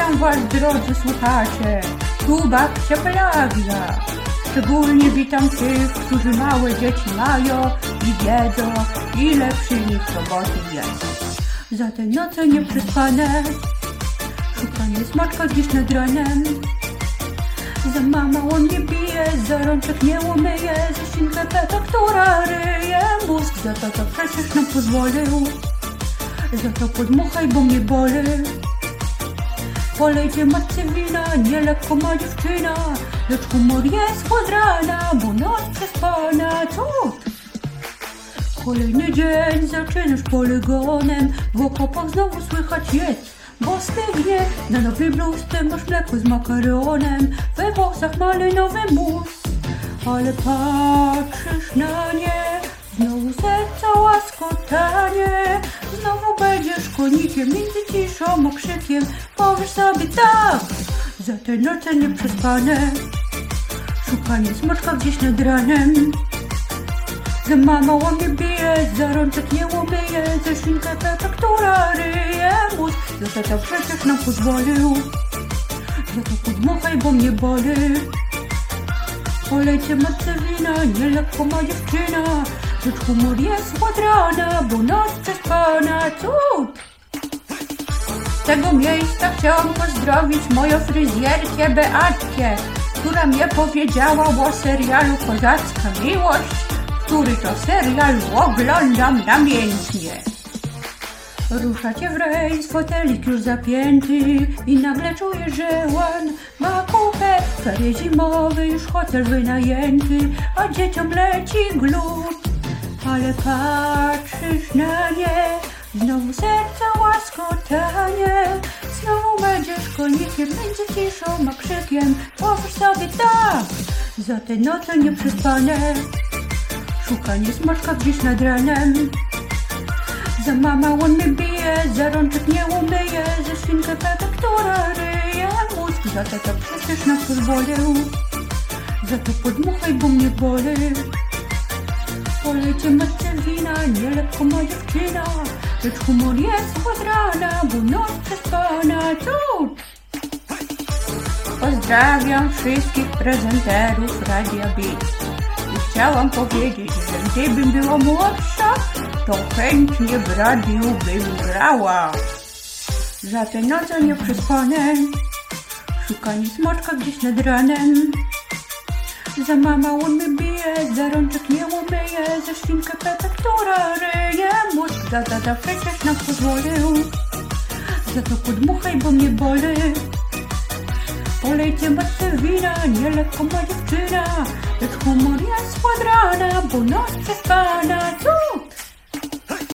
Witam was, drodzy słuchacze, tu babcia Pelagia. Szczególnie witam tych, którzy małe dzieci mają i wiedzą, ile przy nich roboty jest. Za te noce nieprzespane, szukanie smaczka gdzieś nad ranem. Za mamą on nie bije, za rączek nie umyje, za świnkę Pepę, która ryje mózg. Za to przecież nam pozwolił, za to podmuchaj, bo mnie boli. Polejcie matce wina, nie lekko ma dziewczyna, lecz humor jest od rana, bo noc przespana. Cud! Kolejny dzień zaczynasz polygonem, w okopach znowu słychać jedz, bo stygnie. Na nowej bluzce masz mleko z makaronem, we włosach malinowy mus. Ale patrzysz na nie, znowu serca łaskotanie. Znowu będziesz konikiem między ciszą a krzykiem. Powiesz sobie tak, za te noce nieprzespane, szukanie smaczka gdzieś nad ranem. Za mamą on nie bije, za rączek nie umyje, za świnkę Pepę, która ryje mózg. Za to przecież nam pozwolił, za to podmuchaj, bo mnie boli. Polejcie matce wina, nie lekko ma dziewczyna, lecz humor jest od rana, bo noc przespana. Cud! Z tego miejsca chciałam pozdrowić moją fryzjerkę Beatkę, która mnie powiedziała o serialu Kozacka Miłość, który to serial oglądam namiętnie. Ruszacie w rejs, fotelik już zapięty i nagle czujesz, że on ma kupę. Ferie zimowe, już hotel wynajęty, a dzieciom leci glut. Ale patrzysz na nie, znowu serca łaskotanie. Znowu będziesz konikiem między ciszą a krzykiem. Powiesz sobie tak, za te noce nieprzespane, szukanie smaczka gdzieś nad ranem. Za mamą on mnie bije, za rączek nie umyje, za świnkę Pepę, która ryje mózg. Za to przecież nam pozwolił, za to podmuchaj, bo mnie boli. Polejcie matce wina, nie lekko ma dziewczyna, lecz humor jest od rana, bo noc przespana. Cud! Pozdrawiam wszystkich prezenterów Radia Beat. I chciałam powiedzieć, że gdybym była młodsza, to chętnie w radiu bym grała. Za te noce nieprzespane, szukanie smaczka gdzieś nad ranem. Za mamą on mnie bije, za rączek nie umyje, za świnkę Pepę, która ryje mózg. Za tata przecież nam pozwolił, za to podmuchaj, bo mnie boli. Polejcie matce wina, nie lekko ma dziewczyna, lecz humor jest od rana, bo noc przespana. Cud!